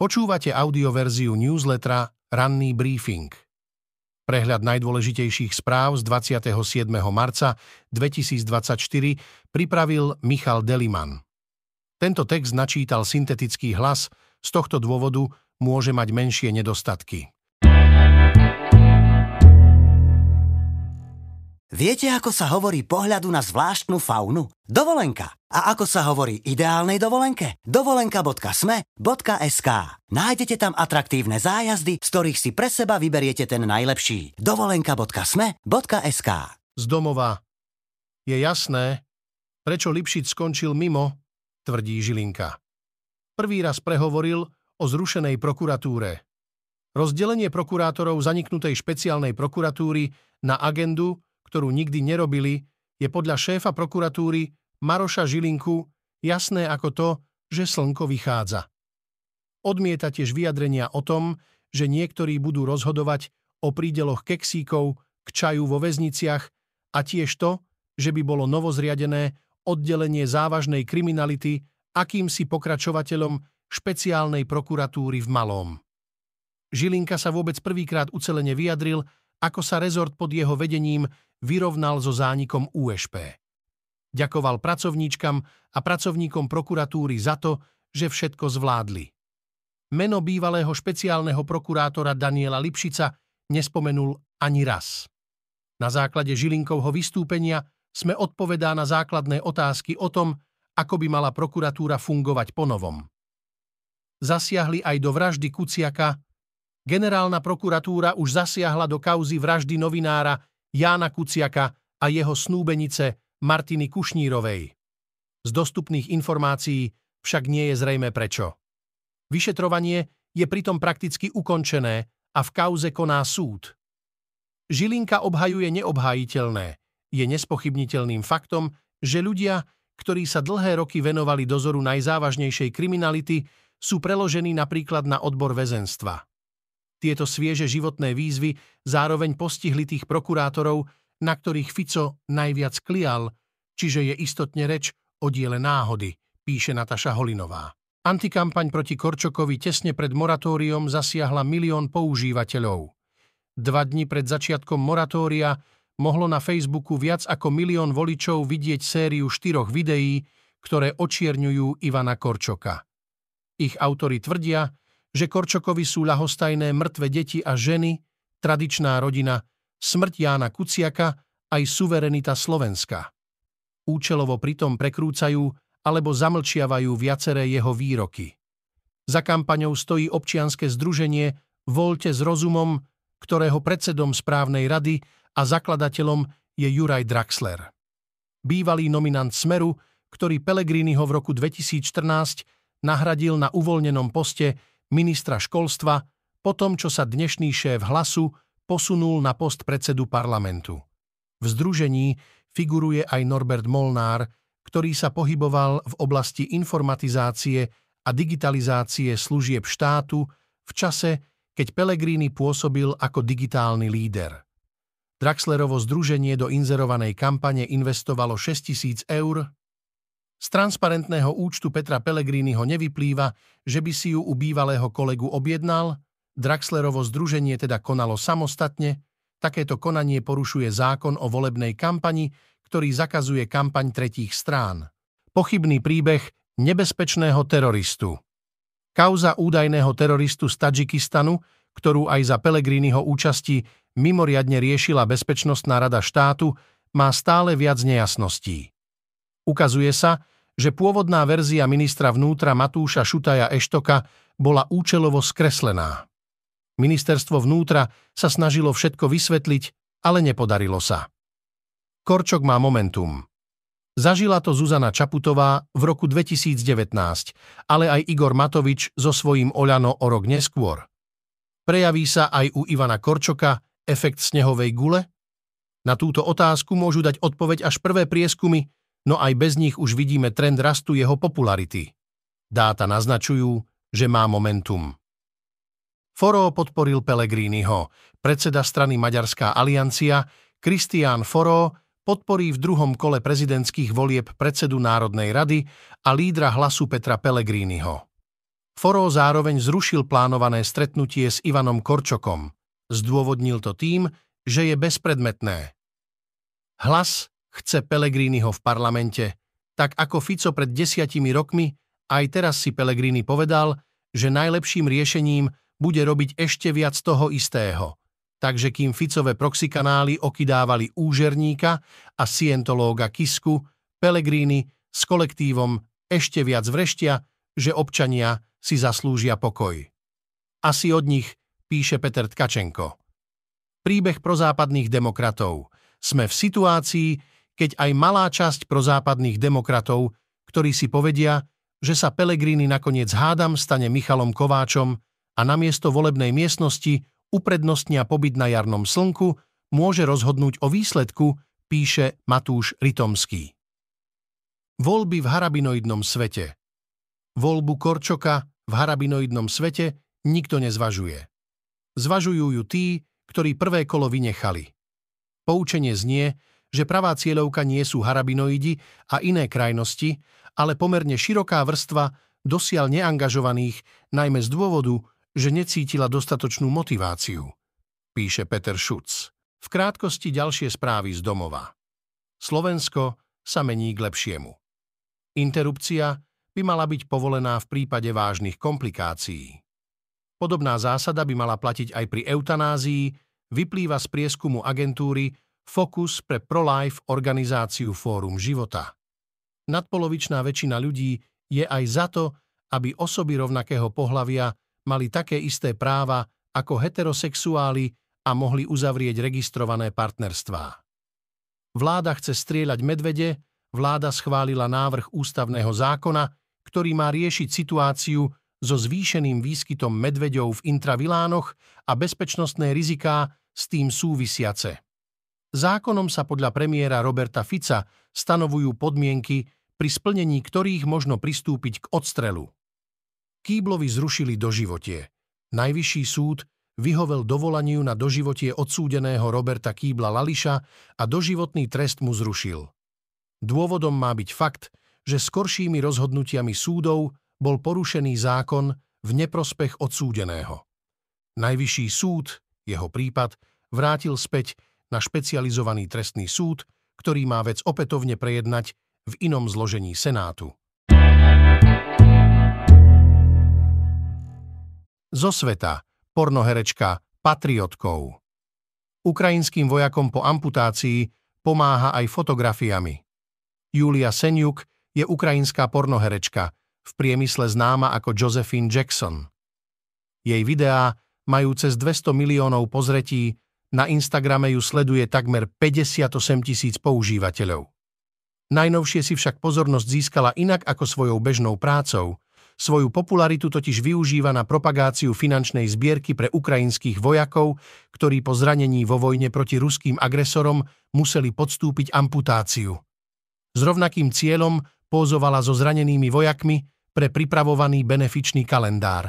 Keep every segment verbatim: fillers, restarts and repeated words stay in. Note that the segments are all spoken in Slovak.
Počúvate audioverziu newslettera Ranný briefing. Prehľad najdôležitejších správ z dvadsiateho siedmeho marca dvetisícdvadsaťštyri pripravil Michal Deliman. Tento text načítal syntetický hlas, z tohto dôvodu môže mať menšie nedostatky. Viete, ako sa hovorí pohľadu na zvláštnu faunu? Dovolenka. A ako sa hovorí ideálnej dovolenke? dovolenka bodka es em e bodka es ká. Nájdete tam atraktívne zájazdy, z ktorých si pre seba vyberiete ten najlepší. dovolenka bodka es em e bodka es ká. Z domova. Je jasné, prečo Lipšic skončil mimo, tvrdí Žilinka. Prvý raz prehovoril o zrušenej prokuratúre. Rozdelenie prokurátorov zaniknutej špeciálnej prokuratúry na agendu, ktorú nikdy nerobili, je podľa šéfa prokuratúry Maroša Žilinku jasné ako to, že slnko vychádza. Odmieta tiež vyjadrenia o tom, že niektorí budú rozhodovať o prídeloch keksíkov k čaju vo väzniciach a tiež to, že by bolo novozriadené oddelenie závažnej kriminality akýmsi pokračovateľom špeciálnej prokuratúry v Malom. Žilinka sa vôbec prvýkrát ucelene vyjadril, ako sa rezort pod jeho vedením vyrovnal so zánikom ú eš pé. Ďakoval pracovníčkam a pracovníkom prokuratúry za to, že všetko zvládli. Meno bývalého špeciálneho prokurátora Daniela Lipšica nespomenul ani raz. Na základe Žilinkovho vystúpenia sme odpovedá na základné otázky o tom, ako by mala prokuratúra fungovať ponovom. Zasiahli aj do vraždy Kuciaka. Generálna prokuratúra už zasiahla do kauzy vraždy novinára Jána Kuciaka a jeho snúbenice Martiny Kušnírovej. Z dostupných informácií však nie je zrejmé prečo. Vyšetrovanie je pritom prakticky ukončené a v kauze koná súd. Žilinka obhajuje neobhájiteľné. Je nespochybniteľným faktom, že ľudia, ktorí sa dlhé roky venovali dozoru najzávažnejšej kriminality, sú preložení napríklad na odbor väzenstva. Tieto svieže životné výzvy zároveň postihli tých prokurátorov, na ktorých Fico najviac klial, čiže je istotne reč o diele náhody, píše Nataša Holinová. Antikampaň proti Korčokovi tesne pred moratóriom zasiahla milión používateľov. Dva dni pred začiatkom moratória mohlo na Facebooku viac ako milión voličov vidieť sériu štyroch videí, ktoré očierňujú Ivana Korčoka. Ich autori tvrdia, že Korčokovi sú ľahostajné mŕtve deti a ženy, tradičná rodina, smrť Jána Kuciaka aj suverenita Slovenska. Účelovo pritom prekrúcajú alebo zamlčiavajú viaceré jeho výroky. Za kampaňou stojí občianske združenie Voľte s rozumom, ktorého predsedom správnej rady a zakladateľom je Juraj Draxler. Bývalý nominant Smeru, ktorý Pellegriniho v roku dvetisícštrnásť nahradil na uvoľnenom poste ministra školstva, po tom, čo sa dnešný šéf Hlasu posunul na post predsedu parlamentu. V združení figuruje aj Norbert Molnár, ktorý sa pohyboval v oblasti informatizácie a digitalizácie služieb štátu v čase, keď Pellegrini pôsobil ako digitálny líder. Draxlerovo združenie do inzerovanej kampane investovalo šesťtisíc eur. Z transparentného účtu Petra Pellegriniho nevyplýva, že by si ju u bývalého kolegu objednal, Draxlerovo združenie teda konalo samostatne, takéto konanie porušuje zákon o volebnej kampani, ktorý zakazuje kampaň tretích strán. Pochybný príbeh nebezpečného teroristu. Kauza údajného teroristu z Tadžikistanu, ktorú aj za Pellegriniho účasti mimoriadne riešila Bezpečnostná rada štátu, má stále viac nejasností. Ukazuje sa, že pôvodná verzia ministra vnútra Matúša Šutaja Eštoka bola účelovo skreslená. Ministerstvo vnútra sa snažilo všetko vysvetliť, ale nepodarilo sa. Korčok má momentum. Zažila to Zuzana Čaputová v roku dvetisícdevätnásť, ale aj Igor Matovič so svojím Oľano o rok neskôr. Prejaví sa aj u Ivana Korčoka efekt snehovej gule? Na túto otázku môžu dať odpoveď až prvé prieskumy, no aj bez nich už vidíme trend rastu jeho popularity. Dáta naznačujú, že má momentum. Foro podporil Pellegriniho. Predseda strany Maďarská aliancia Kristián Foro podporí v druhom kole prezidentských volieb predsedu Národnej rady a lídra Hlasu Petra Pellegriniho. Foro zároveň zrušil plánované stretnutie s Ivanom Korčokom. Zdôvodnil to tým, že je bezpredmetné. Hlas chce Pellegriniho v parlamente, tak ako Fico pred desiatimi rokmi, aj teraz si Pellegrini povedal, že najlepším riešením bude robiť ešte viac toho istého. Takže kým Ficové proxy kanály okydávali úžerníka a scientológa Kisku, Pellegrini s kolektívom ešte viac vreštia, že občania si zaslúžia pokoj. Asi od nich, píše Peter Tkačenko. Príbeh prozápadných demokratov. Sme v situácii, keď aj malá časť prozápadných demokratov, ktorí si povedia, že sa Pellegrini nakoniec hádam stane Michalom Kováčom a namiesto volebnej miestnosti uprednostnia pobyt na jarnom slnku, môže rozhodnúť o výsledku, píše Matúš Ritomský. Voľby v harabinoidnom svete. Voľbu Korčoka v harabinoidnom svete nikto nezvažuje. Zvažujú ju tí, ktorí prvé kolo vynechali. Poučenie znie, že pravá cieľovka nie sú harabinoidi a iné krajnosti, ale pomerne široká vrstva dosiaľ neangažovaných, najmä z dôvodu, že necítila dostatočnú motiváciu, píše Peter Schutz. V krátkosti ďalšie správy z domova. Slovensko sa mení k lepšiemu. Interrupcia by mala byť povolená v prípade vážnych komplikácií. Podobná zásada by mala platiť aj pri eutanázii, vyplýva z prieskumu agentúry Focus pre pro-life organizáciu Fórum života. Nadpolovičná väčšina ľudí je aj za to, aby osoby rovnakého pohlavia mali také isté práva ako heterosexuáli a mohli uzavrieť registrované partnerstvá. Vláda chce strieľať medvede, vláda schválila návrh ústavného zákona, ktorý má riešiť situáciu so zvýšeným výskytom medveďov v intravilánoch a bezpečnostné riziká s tým súvisiace. Zákonom sa podľa premiéra Roberta Fica stanovujú podmienky, pri splnení ktorých možno pristúpiť k odstrelu. Kýblovi zrušili doživotie. Najvyšší súd vyhovel dovolaniu na doživotie odsúdeného Roberta Kýbla Lališa a doživotný trest mu zrušil. Dôvodom má byť fakt, že skoršími rozhodnutiami súdov bol porušený zákon v neprospech odsúdeného. Najvyšší súd jeho prípad vrátil späť na špecializovaný trestný súd, ktorý má vec opätovne prejednať v inom zložení Senátu. Zo sveta, pornoherečka patriotkou. Ukrajinským vojakom po amputácii pomáha aj fotografiami. Julia Senyuk je ukrajinská pornoherečka, v priemysle známa ako Josephine Jackson. Jej videá majú cez dvesto miliónov pozretí, na Instagrame ju sleduje takmer päťdesiatosem tisíc používateľov. Najnovšie si však pozornosť získala inak ako svojou bežnou prácou. Svoju popularitu totiž využíva na propagáciu finančnej zbierky pre ukrajinských vojakov, ktorí po zranení vo vojne proti ruským agresorom museli podstúpiť amputáciu. S rovnakým cieľom pózovala so zranenými vojakmi pre pripravovaný benefičný kalendár.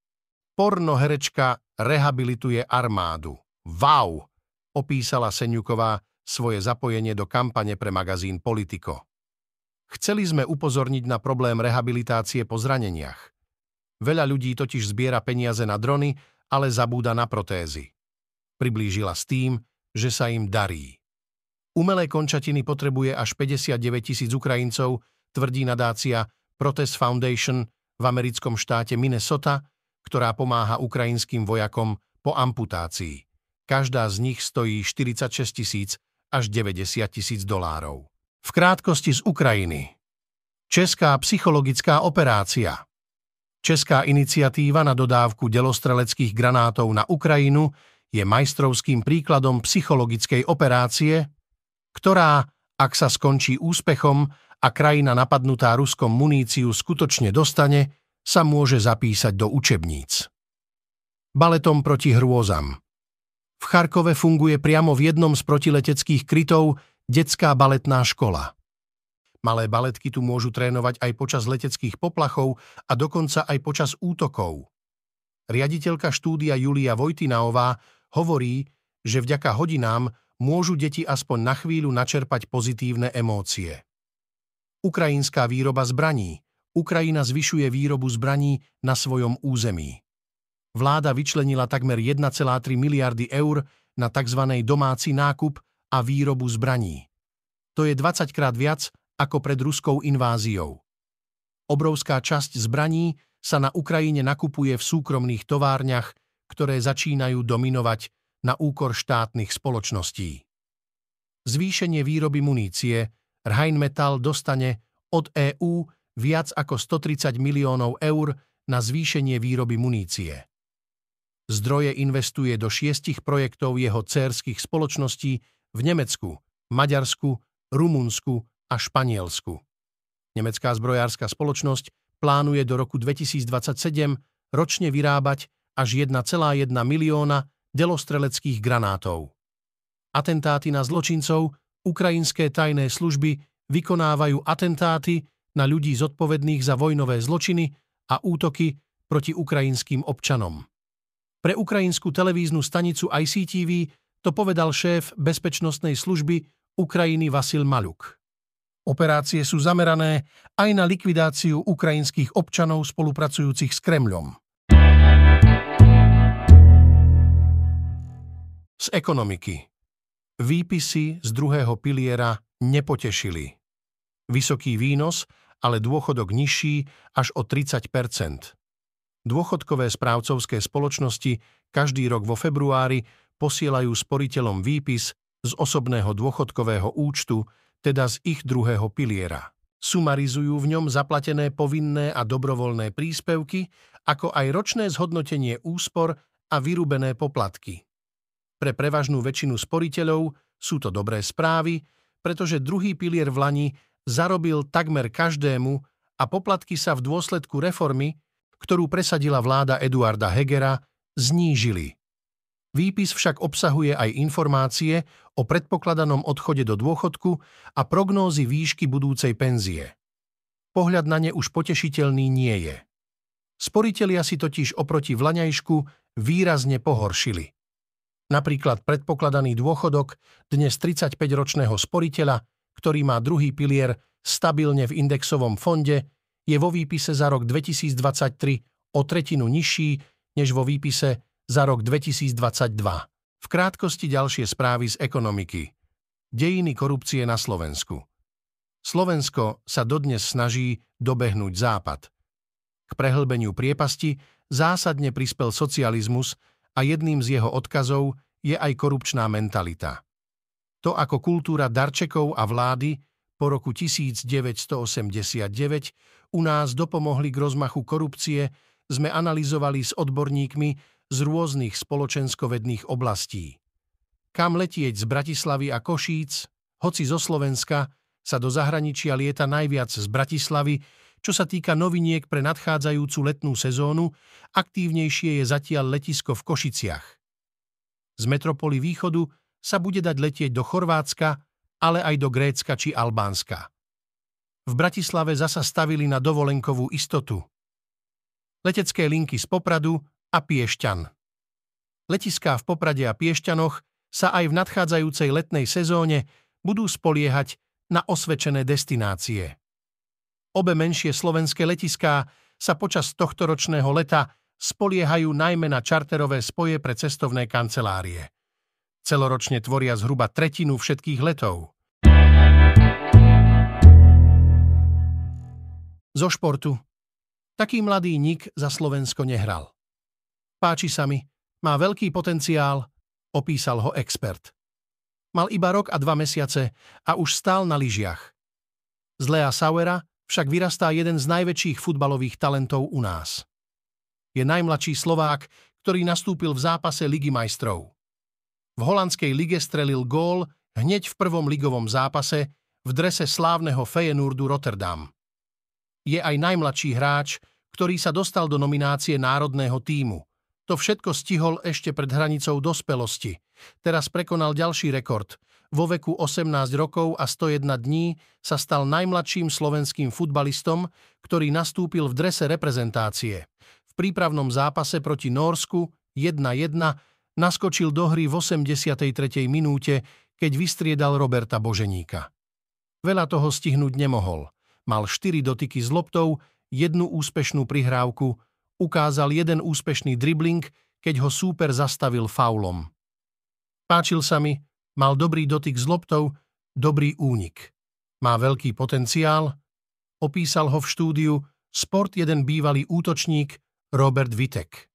Pornoherečka rehabilituje armádu. Wow! Opísala Seňuková svoje zapojenie do kampane pre magazín Politico. Chceli sme upozorniť na problém rehabilitácie po zraneniach. Veľa ľudí totiž zbiera peniaze na drony, ale zabúda na protézy. Priblížila s tým, že sa im darí. Umelé končatiny potrebuje až päťdesiatdeväť tisíc Ukrajincov, tvrdí nadácia Protest Foundation v americkom štáte Minnesota, ktorá pomáha ukrajinským vojakom po amputácii. Každá z nich stojí štyridsaťšesť tisíc až deväťdesiat tisíc dolárov. V krátkosti z Ukrajiny. Česká psychologická operácia. Česká iniciatíva na dodávku delostreleckých granátov na Ukrajinu je majstrovským príkladom psychologickej operácie, ktorá, ak sa skončí úspechom a krajina napadnutá Ruskom muníciu skutočne dostane, sa môže zapísať do učebníc. Baletom proti hrôzam. V Charkove funguje priamo v jednom z protileteckých krytov detská baletná škola. Malé baletky tu môžu trénovať aj počas leteckých poplachov a dokonca aj počas útokov. Riaditeľka štúdia Julia Vojtinaová hovorí, že vďaka hodinám môžu deti aspoň na chvíľu načerpať pozitívne emócie. Ukrajinská výroba zbraní, Ukrajina zvyšuje výrobu zbraní na svojom území. Vláda vyčlenila takmer jeden celá tri miliardy eur na tzv. Domáci nákup a výrobu zbraní. To je dvadsaťkrát viac ako pred ruskou inváziou. Obrovská časť zbraní sa na Ukrajine nakupuje v súkromných továrniach, ktoré začínajú dominovať na úkor štátnych spoločností. Zvýšenie výroby munície Rheinmetall dostane od EÚ viac ako stotridsať miliónov eur na zvýšenie výroby munície. Zdroje investuje do šiestich projektov jeho dcérskych spoločností v Nemecku, Maďarsku, Rumunsku a Španielsku. Nemecká zbrojárska spoločnosť plánuje do roku dvetisícdvadsaťsedem ročne vyrábať až jeden celá jeden milióna delostreleckých granátov. Atentáty na zločincov ukrajinské tajné služby vykonávajú atentáty na ľudí zodpovedných za vojnové zločiny a útoky proti ukrajinským občanom. Pre ukrajinskú televíznu stanicu í cé té vé to povedal šéf bezpečnostnej služby Ukrajiny Vasil Maluk. Operácie sú zamerané aj na likvidáciu ukrajinských občanov spolupracujúcich s Kremľom. Z ekonomiky. Výpisy z druhého piliera nepotešili. Vysoký výnos, ale dôchodok nižší až o tridsať percent. Dôchodkové správcovské spoločnosti každý rok vo februári posielajú sporiteľom výpis z osobného dôchodkového účtu, teda z ich druhého piliera. Sumarizujú v ňom zaplatené povinné a dobrovoľné príspevky, ako aj ročné zhodnotenie úspor a vyrúbené poplatky. Pre prevažnú väčšinu sporiteľov sú to dobré správy, pretože druhý pilier v lani zarobil takmer každému a poplatky sa v dôsledku reformy, ktorú presadila vláda Eduarda Hegera, znížili. Výpis však obsahuje aj informácie o predpokladanom odchode do dôchodku a prognózy výšky budúcej penzie. Pohľad na ne už potešiteľný nie je. Sporitelia si totiž oproti vlaňajšku výrazne pohoršili. Napríklad predpokladaný dôchodok dnes tridsaťpäťročného sporiteľa, ktorý má druhý pilier stabilne v indexovom fonde, je vo výpise za rok dvetisícdvadsaťtri o tretinu nižší než vo výpise za rok dvetisícdvadsaťdva. V krátkosti ďalšie správy z ekonomiky. Dejiny korupcie na Slovensku. Slovensko sa dodnes snaží dobehnúť Západ. K prehlbeniu priepasti zásadne prispel socializmus a jedným z jeho odkazov je aj korupčná mentalita. To, ako kultúra darčekov a vlády po roku devätnásťstoosemdesiatdeväť u nás dopomohli k rozmachu korupcie, sme analyzovali s odborníkmi z rôznych spoločenskovedných oblastí. Kam letieť z Bratislavy a Košíc, hoci zo Slovenska, sa do zahraničia lieta najviac z Bratislavy, čo sa týka noviniek pre nadchádzajúcu letnú sezónu, aktívnejšie je zatiaľ letisko v Košiciach. Z metropoly východu sa bude dať letieť do Chorvátska, ale aj do Grécka či Albánska. V Bratislave zasa stavili na dovolenkovú istotu. Letecké linky z Popradu a Piešťan. Letiská v Poprade a Piešťanoch sa aj v nadchádzajúcej letnej sezóne budú spoliehať na osvedčené destinácie. Obe menšie slovenské letiská sa počas tohtoročného leta spoliehajú najmä na čarterové spoje pre cestovné kancelárie. Celoročne tvoria zhruba tretinu všetkých letov. Zo športu. Taký mladý Nik za Slovensko nehral. Páči sa mi, má veľký potenciál, opísal ho expert. Mal iba rok a dva mesiace a už stál na lyžiach. Z Lea Sauera však vyrastá jeden z najväčších futbalových talentov u nás. Je najmladší Slovák, ktorý nastúpil v zápase Ligy majstrov. V holandskej lige strelil gól hneď v prvom ligovom zápase v drese slávneho Feyenoordu Rotterdam. Je aj najmladší hráč, ktorý sa dostal do nominácie národného tímu. To všetko stihol ešte pred hranicou dospelosti. Teraz prekonal ďalší rekord. Vo veku osemnásť rokov a sto jeden dní sa stal najmladším slovenským futbalistom, ktorý nastúpil v drese reprezentácie. V prípravnom zápase proti Nórsku jeden jeden naskočil do hry v osemdesiatej tretej minúte, keď vystriedal Roberta Boženíka. Veľa toho stihnúť nemohol. Mal štyri dotyky s loptou, jednu úspešnú prihrávku, ukázal jeden úspešný dribling, keď ho súper zastavil faulom. Páčil sa mi, mal dobrý dotyk s loptou, dobrý únik. Má veľký potenciál, opísal ho v štúdiu Sport jeden bývalý útočník Robert Vitek.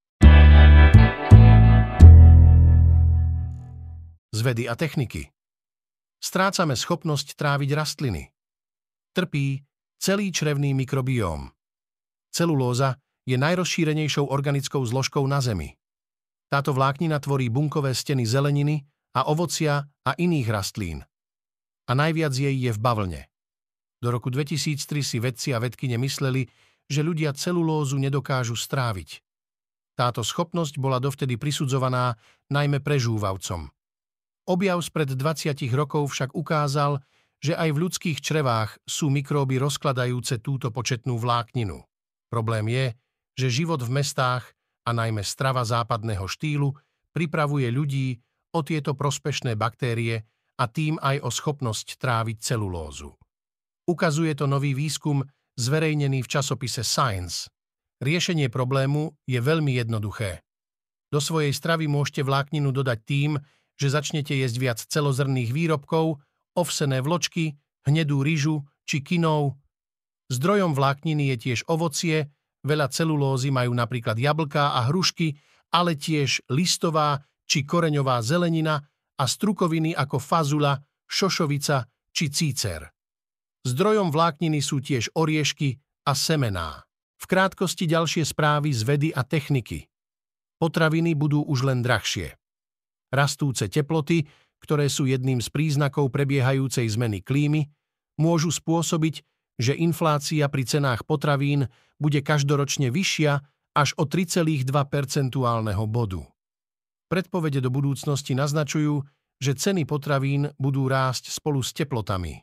Z vedy a techniky. Strácame schopnosť tráviť rastliny. Trpí celý črevný mikrobióm. Celulóza je najrozšírenejšou organickou zložkou na Zemi. Táto vláknina tvorí bunkové steny zeleniny a ovocia a iných rastlín. A najviac jej je v bavlne. Do roku dvetisíctri si vedci a vedkyne mysleli, že ľudia celulózu nedokážu stráviť. Táto schopnosť bola dovtedy prisudzovaná najmä prežúvavcom. Objav spred dvadsiatich rokov však ukázal, že aj v ľudských črevách sú mikróby rozkladajúce túto početnú vlákninu. Problém je, že život v mestách a najmä strava západného štýlu pripravuje ľudí o tieto prospešné baktérie a tým aj o schopnosť tráviť celulózu. Ukazuje to nový výskum zverejnený v časopise Science. Riešenie problému je veľmi jednoduché. Do svojej stravy môžete vlákninu dodať tým, že začnete jesť viac celozrnných výrobkov, ovsené vločky, hnedú ryžu či kinov. Zdrojom vlákniny je tiež ovocie, veľa celulózy majú napríklad jablká a hrušky, ale tiež listová či koreňová zelenina a strukoviny ako fazula, šošovica či cícer. Zdrojom vlákniny sú tiež oriešky a semená. V krátkosti ďalšie správy z vedy a techniky. Potraviny budú už len drahšie. Rastúce teploty, ktoré sú jedným z príznakov prebiehajúcej zmeny klímy, môžu spôsobiť, že inflácia pri cenách potravín bude každoročne vyššia až o tri celé dva percentuálneho bodu. Predpovede do budúcnosti naznačujú, že ceny potravín budú rásť spolu s teplotami.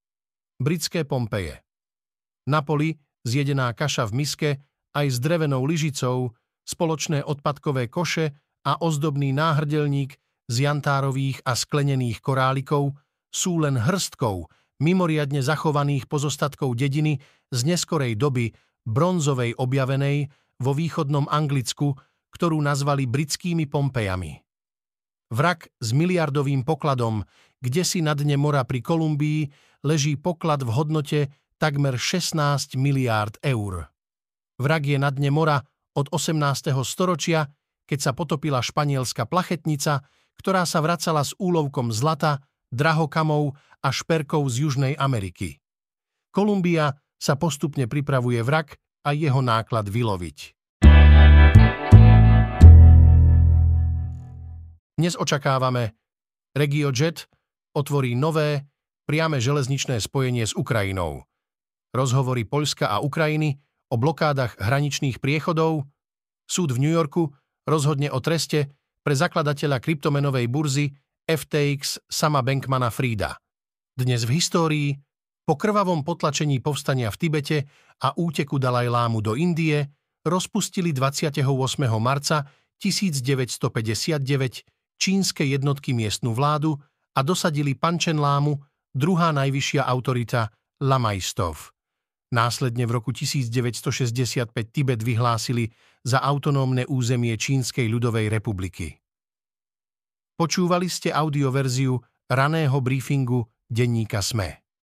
Britské Pompeje. Na poli zjedená kaša v miske aj s drevenou lyžicou, spoločné odpadkové koše a ozdobný náhrdelník z jantárových a sklenených korálikov sú len hrstkou mimoriadne zachovaných pozostatkov dediny z neskorej doby bronzovej objavenej vo východnom Anglicku, ktorú nazvali britskými Pompejami. Vrak s miliardovým pokladom, kdesi na dne mora pri Kolumbii, leží poklad v hodnote takmer šestnásť miliárd eur. Vrak je na dne mora od osemnásteho storočia, keď sa potopila španielska plachetnica, ktorá sa vracala s úlovkom zlata, drahokamov a šperkov z Južnej Ameriky. Kolumbia sa postupne pripravuje vrak a jeho náklad vyloviť. Dnes očakávame, RegioJet otvorí nové, priame železničné spojenie s Ukrajinou. Rozhovory Poľska a Ukrajiny o blokádach hraničných priechodov, súd v New Yorku rozhodne o treste pre zakladateľa kryptomenovej burzy ef té iks Sama Bankmana-Frieda. Dnes v histórii, po krvavom potlačení povstania v Tibete a úteku Dalajlámu do Indie, rozpustili dvadsiateho ôsmeho marca tisícdeväťstopäťdesiatdeväť čínske jednotky miestnu vládu a dosadili Pančenlámu, druhá najvyššia autorita Lamajstov. Následne v roku tisícdeväťstošesťdesiatpäť Tibet vyhlásili za autonómne územie Čínskej ľudovej republiky. Počúvali ste audioverziu raného briefingu denníka SME.